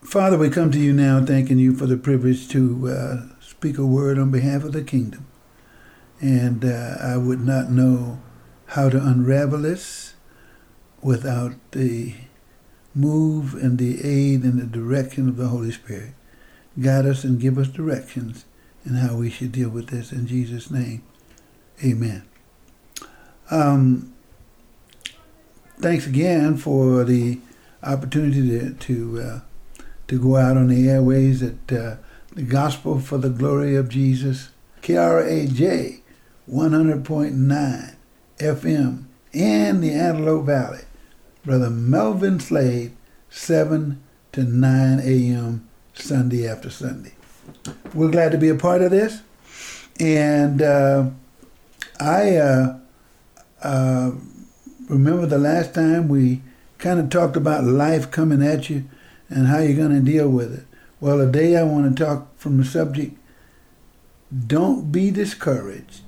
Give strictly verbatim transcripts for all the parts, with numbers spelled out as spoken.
Father, we come to you now thanking you for the privilege to uh, speak a word on behalf of the kingdom. And uh, I would not know how to unravel this without the move and the aid and the direction of the Holy Spirit. Guide us and give us directions in how we should deal with this. In Jesus' name, amen. Um, thanks again for the opportunity to to, uh, to go out on the airways at uh, the Gospel for the Glory of Jesus, K R A J one hundred point nine F M in the Antelope Valley. Brother Melvin Slade, seven to nine a.m. Sunday after Sunday. We're glad to be a part of this. And uh, I uh, uh, remember the last time we kind of talked about life coming at you and how you're going to deal with it. Well, today I want to talk from the subject, don't be discouraged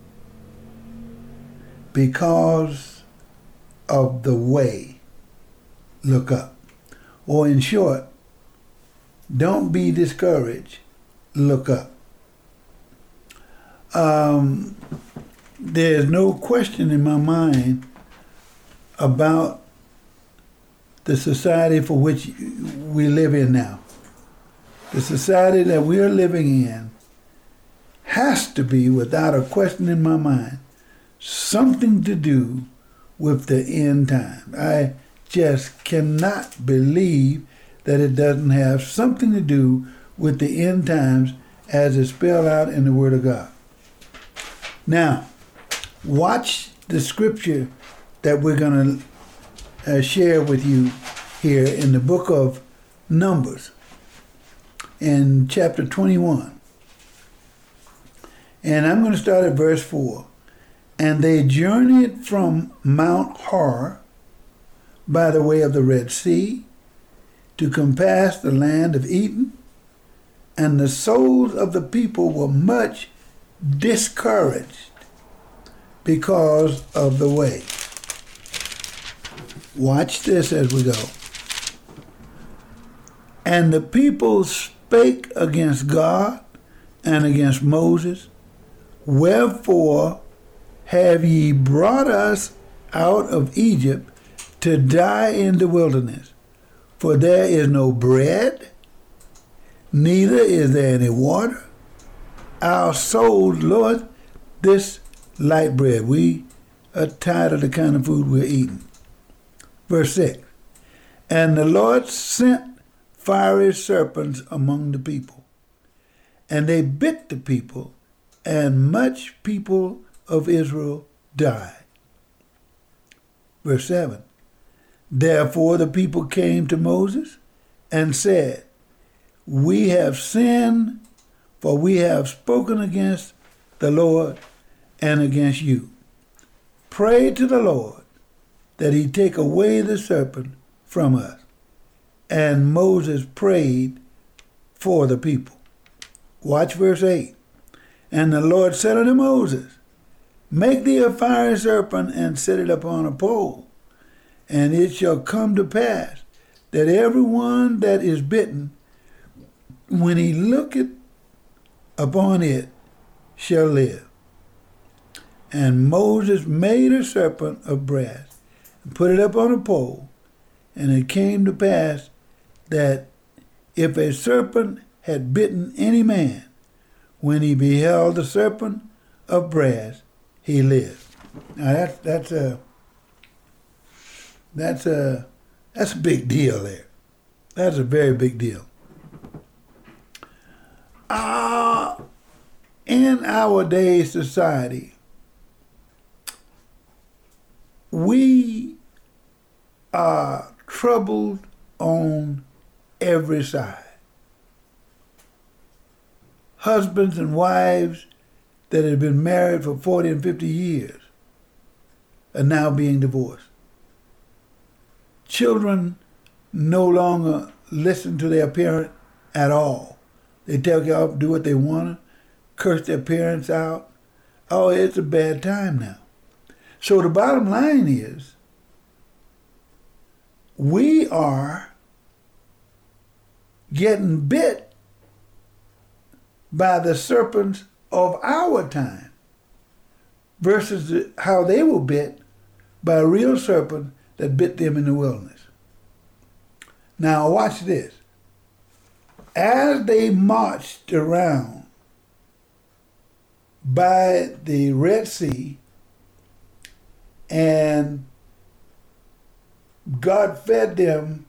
because of the way. Look up. Or in short, don't be discouraged. Look up. Um, there's no question in my mind about the society for which we live in now. The society that we are living in has to be, without a question in my mind, something to do with the end time. I just cannot believe that it doesn't have something to do with the end times as it's spelled out in the Word of God. Now, watch the scripture that we're going to uh, share with you here in the book of Numbers in chapter twenty-one. And I'm going to start at verse four. And they journeyed from Mount Hor by the way of the Red Sea to compass the land of Edom, and the souls of the people were much discouraged because of the way. Watch this as we go. And the people spake against God and against Moses, wherefore have ye brought us out of Egypt to die in the wilderness? For there is no bread, neither is there any water. Our souls, Lord, this light bread. We are tired of the kind of food we're eating. Verse six. And the Lord sent fiery serpents among the people, and they bit the people, and much people of Israel died. Verse seven. Therefore the people came to Moses and said, we have sinned, for we have spoken against the Lord and against you. Pray to the Lord that he take away the serpent from us. And Moses prayed for the people. Watch verse eight. And the Lord said unto Moses, make thee a fiery serpent and set it upon a pole. And it shall come to pass that every one that is bitten, when he looketh upon it, shall live. And Moses made a serpent of brass and put it up on a pole. And it came to pass that if a serpent had bitten any man, when he beheld the serpent of brass, he lived. Now that's that's a that's a that's a big deal there. That's a very big deal. Uh, in our day's society, we are troubled on every side. Husbands and wives that have been married for forty and fifty years are now being divorced. Children no longer listen to their parent at all. They tell you to do what they want, curse their parents out. Oh, it's a bad time now. So the bottom line is, we are getting bit by the serpents of our time versus the, how they were bit by a real serpent that bit them in the wilderness. Now watch this. As they marched around by the Red Sea and God fed them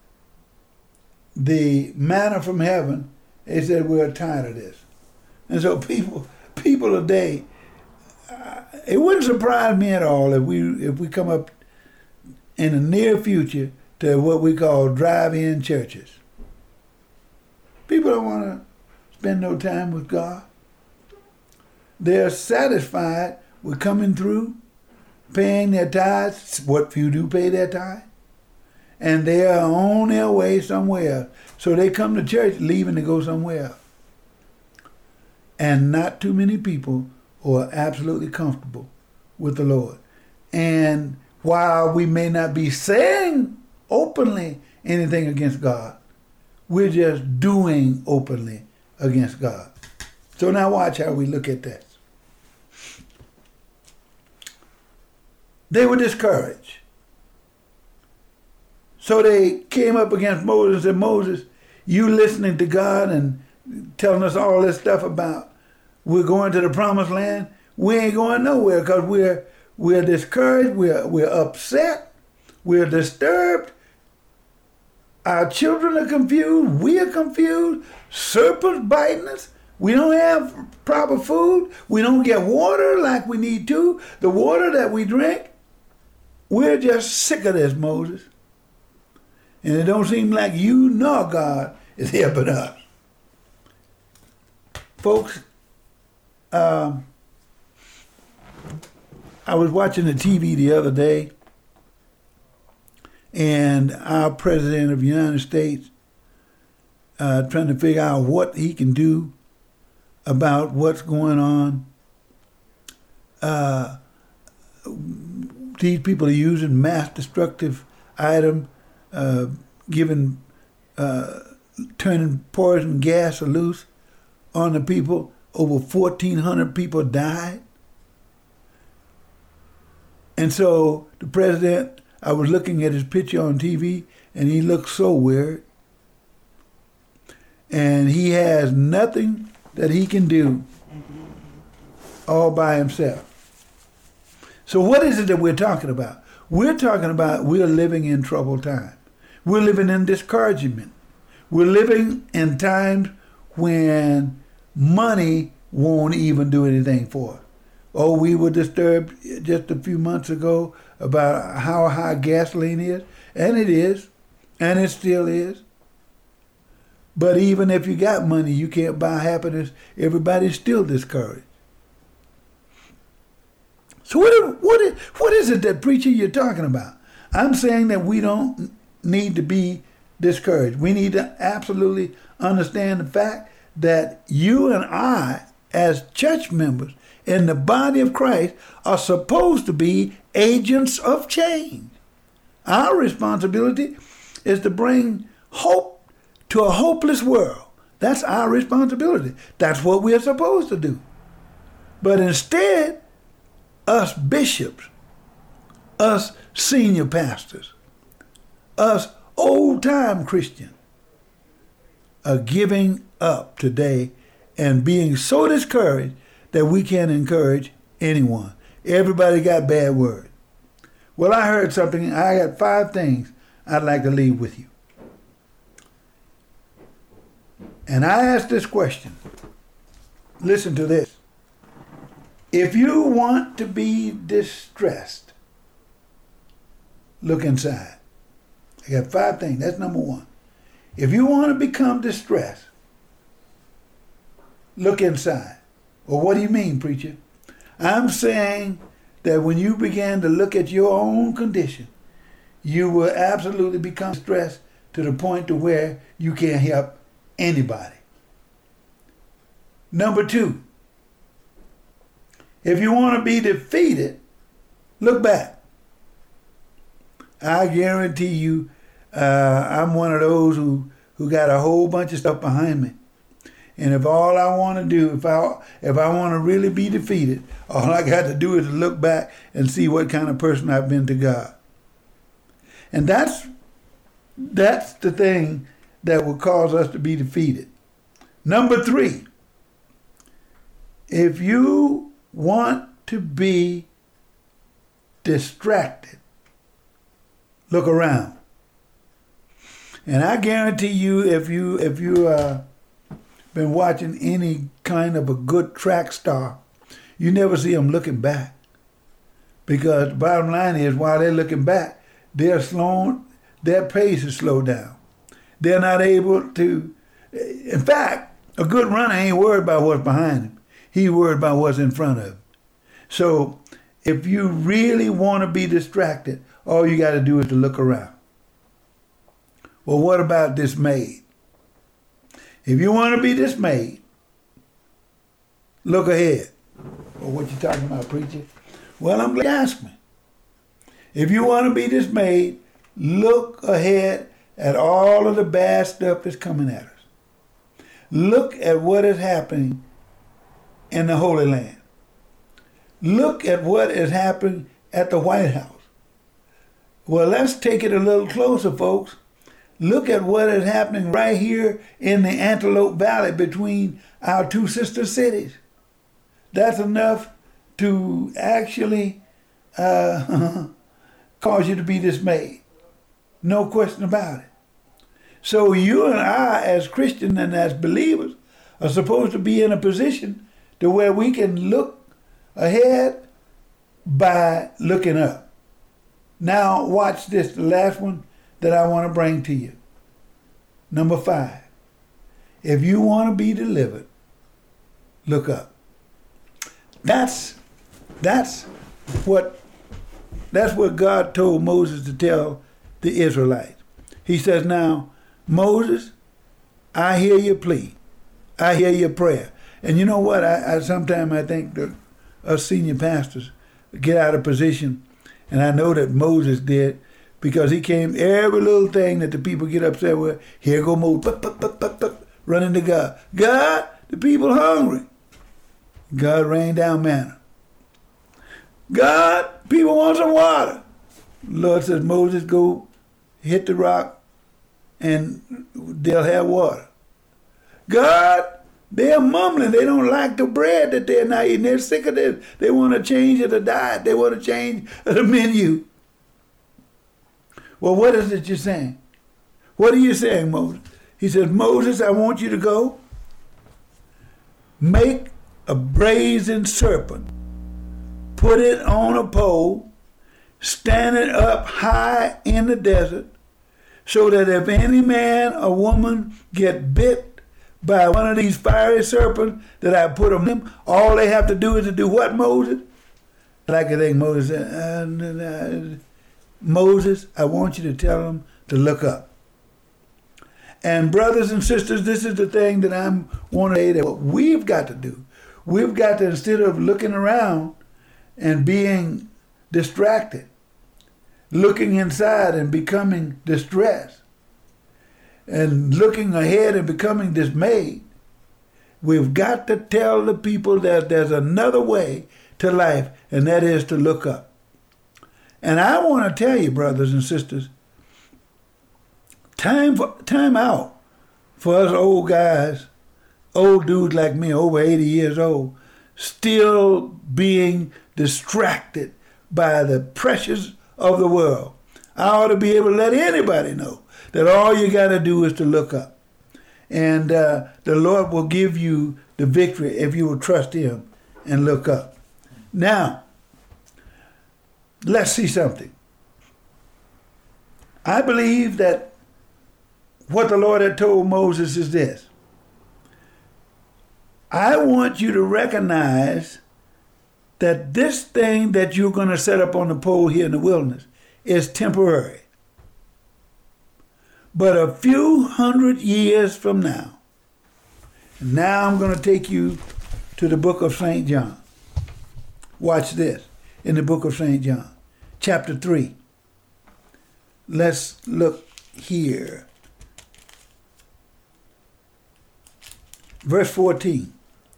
the manna from heaven, they said, we're tired of this. And so people people today, uh, it wouldn't surprise me at all if we if we come up in the near future to what we call drive-in churches. People don't want to spend no time with God. They're satisfied with coming through, paying their tithes, what few do pay their tithe, and they are on their way somewhere. So they come to church leaving to go somewhere else. And not too many people who are absolutely comfortable with the Lord. And while we may not be saying openly anything against God, we're just doing openly against God. So now watch how we look at this. They were discouraged. So they came up against Moses and said, Moses, you listening to God and telling us all this stuff about we're going to the promised land? We ain't going nowhere because we're we're discouraged, we're we're upset, we're disturbed. Our children are confused, we are confused, serpents biting us. We don't have proper food. We don't get water like we need to. The water that we drink, we're just sick of this, Moses. And it don't seem like you nor God is helping us. Folks, um, I was watching the T V the other day, and our President of the United States uh, trying to figure out what he can do about what's going on. Uh, these people are using mass destructive items, uh, giving, uh, turning poison gas loose on the people. Over fourteen hundred people died. And so the president, I was looking at his picture on T V, and he looks so weird. And he has nothing that he can do all by himself. So what is it that we're talking about? We're talking about we're living in troubled times. We're living in discouragement. We're living in times when money won't even do anything for us. Oh, we were disturbed just a few months ago about how high gasoline is, and it is, and it still is. But even if you got money, you can't buy happiness. Everybody's still discouraged. So what, what, what is it that, preacher, you're talking about? I'm saying that we don't need to be discouraged. We need to absolutely understand the fact that you and I, as church members in the body of Christ, are supposed to be agents of change. Our responsibility is to bring hope to a hopeless world. That's our responsibility. That's what we're supposed to do. But instead, us bishops, us senior pastors, us old-time Christians are giving up today and being so discouraged that we can't encourage anyone. Everybody got bad word. Well, I heard something. I got five things I'd like to leave with you. And I asked this question. Listen to this. If you want to be distressed, look inside. I got five things. That's number one. If you want to become distressed, look inside. Well, what do you mean, preacher? I'm saying that when you begin to look at your own condition, you will absolutely become stressed to the point to where you can't help anybody. Number two, if you want to be defeated, look back. I guarantee you, uh, I'm one of those who who got a whole bunch of stuff behind me. And if all I want to do, if I if I want to really be defeated, all I got to do is look back and see what kind of person I've been to God. And that's that's the thing that will cause us to be defeated. Number three, if you want to be distracted, look around. And I guarantee you, if you if you uh been watching any kind of a good track star, you never see them looking back. Because the bottom line is, while they're looking back, they're slowing, their pace is slowed down. They're not able to, in fact, a good runner ain't worried about what's behind him. He's worried about what's in front of him. So if you really want to be distracted, all you got to do is to look around. Well, what about dismayed? If you want to be dismayed, look ahead. Well, what you talking about, preacher? Well, I'm glad you asked me. If you want to be dismayed, look ahead at all of the bad stuff that's coming at us. Look at what is happening in the Holy Land. Look at what is happening at the White House. Well, let's take it a little closer, folks. Look at what is happening right here in the Antelope Valley between our two sister cities. That's enough to actually uh, cause you to be dismayed. No question about it. So you and I, as Christians and as believers, are supposed to be in a position to where we can look ahead by looking up. Now watch this, the last one that I want to bring to you. Number five, if you want to be delivered, look up. That's that's what that's what God told Moses to tell the Israelites. He says, now, Moses, I hear your plea. I hear your prayer. And you know what? I, I sometimes I think that us senior pastors get out of position, and I know that Moses did, because he came, every little thing that the people get upset with, here go Moses, bup, bup, bup, bup, bup, running to God. God, the people are hungry. God rained down manna. God, people want some water. The Lord says, Moses, go hit the rock and they'll have water. God, they're mumbling. They don't like the bread that they're not eating. They're sick of this. They want to change the diet. They want to change the menu. Well, what is it you're saying? What are you saying, Moses? He says, Moses, I want you to go make a brazen serpent, put it on a pole, stand it up high in the desert, so that if any man or woman get bit by one of these fiery serpents that I put on them, all they have to do is to do what, Moses? Like I think Moses said, uh, uh, Moses, I want you to tell them to look up. And brothers and sisters, this is the thing that I'm wanting to say, that what we've got to do. We've got to, instead of looking around and being distracted, looking inside and becoming distressed, and looking ahead and becoming dismayed, we've got to tell the people that there's another way to life, and that is to look up. And I want to tell you, brothers and sisters, time for, time out for us old guys, old dudes like me, over eighty years old, still being distracted by the pressures of the world. I ought to be able to let anybody know that all you got to do is to look up. And uh, the Lord will give you the victory if you will trust Him and look up. Now, let's see something. I believe that what the Lord had told Moses is this. I want you to recognize that this thing that you're going to set up on the pole here in the wilderness is temporary. But a few hundred years from now, now I'm going to take you to the book of Saint John. Watch this, in the book of Saint John, chapter three. Let's look here. Verse fourteen.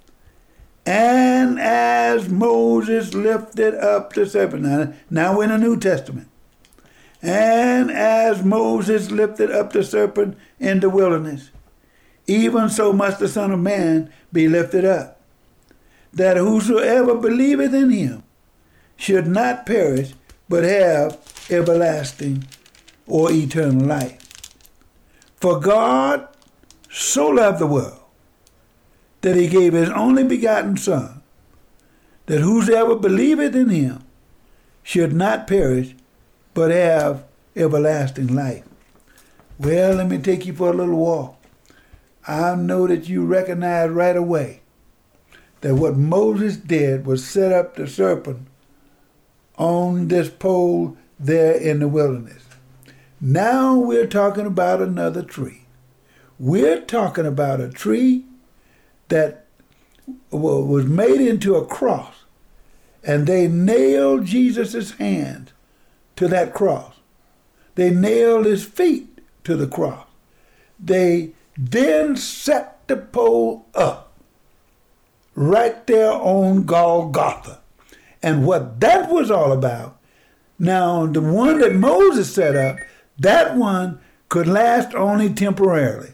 And as Moses lifted up the serpent, now, now we're in the New Testament. And as Moses lifted up the serpent in the wilderness, even so must the Son of Man be lifted up, that whosoever believeth in him should not perish, but have everlasting or eternal life. For God so loved the world that he gave his only begotten Son, that whosoever believeth in him should not perish, but have everlasting life. Well, let me take you for a little walk. I know that you recognize right away that what Moses did was set up the serpent on this pole there in the wilderness. Now we're talking about another tree. We're talking about a tree that was made into a cross, and they nailed Jesus' hands to that cross. They nailed his feet to the cross. They then set the pole up right there on Golgotha. And what that was all about, now the one that Moses set up, that one could last only temporarily.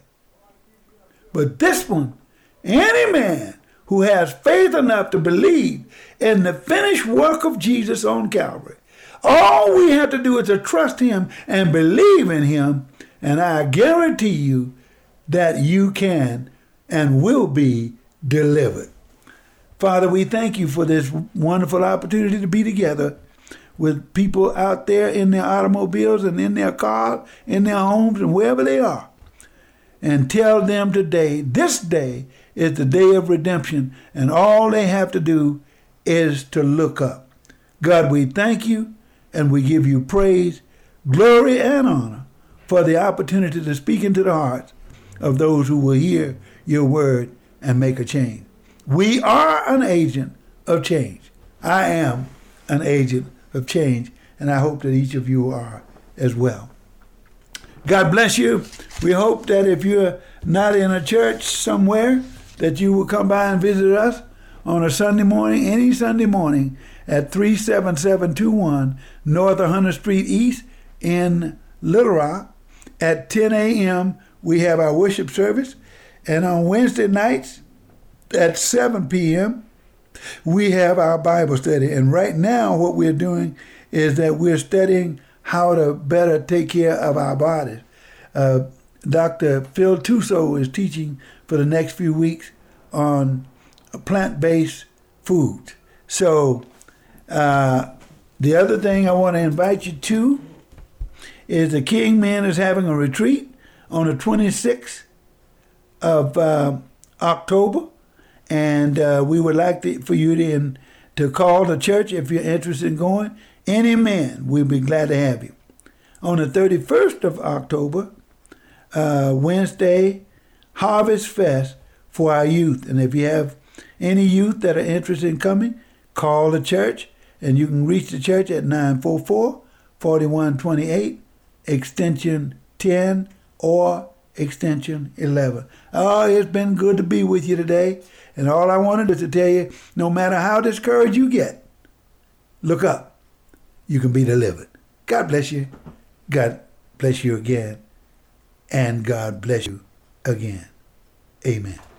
But this one, any man who has faith enough to believe in the finished work of Jesus on Calvary, all we have to do is to trust him and believe in him, and I guarantee you that you can and will be delivered. Father, we thank you for this wonderful opportunity to be together with people out there in their automobiles and in their cars, in their homes, and wherever they are. And tell them today, this day is the day of redemption, and all they have to do is to look up. God, we thank you, and we give you praise, glory, and honor for the opportunity to speak into the hearts of those who will hear your word and make a change. We are an agent of change. I am an agent of change, and I hope that each of you are as well. God bless you. We hope that if you're not in a church somewhere, that you will come by and visit us on a Sunday morning, any Sunday morning, at three seven seven two one North one hundredth Street East in Little Rock. At ten a.m. we have our worship service, and on Wednesday nights at seven p.m. we have our Bible study. And right now what we're doing is that we're studying how to better take care of our bodies. Uh, Doctor Phil Tuso is teaching for the next few weeks on plant-based foods. So uh, the other thing I want to invite you to is the King Men is having a retreat on the twenty-sixth of uh, October, and uh, we would like to, for you to, to call the church if you're interested in going. Any man, we'll be glad to have you. On the thirty-first of October, uh, Wednesday, Harvest Fest for our youth. And if you have any youth that are interested in coming, call the church, and you can reach the church at nine four four, four one two eight, extension ten or extension eleven. Oh, it's been good to be with you today. And all I wanted is to tell you, no matter how discouraged you get, look up. You can be delivered. God bless you. God bless you again. And God bless you again. Amen.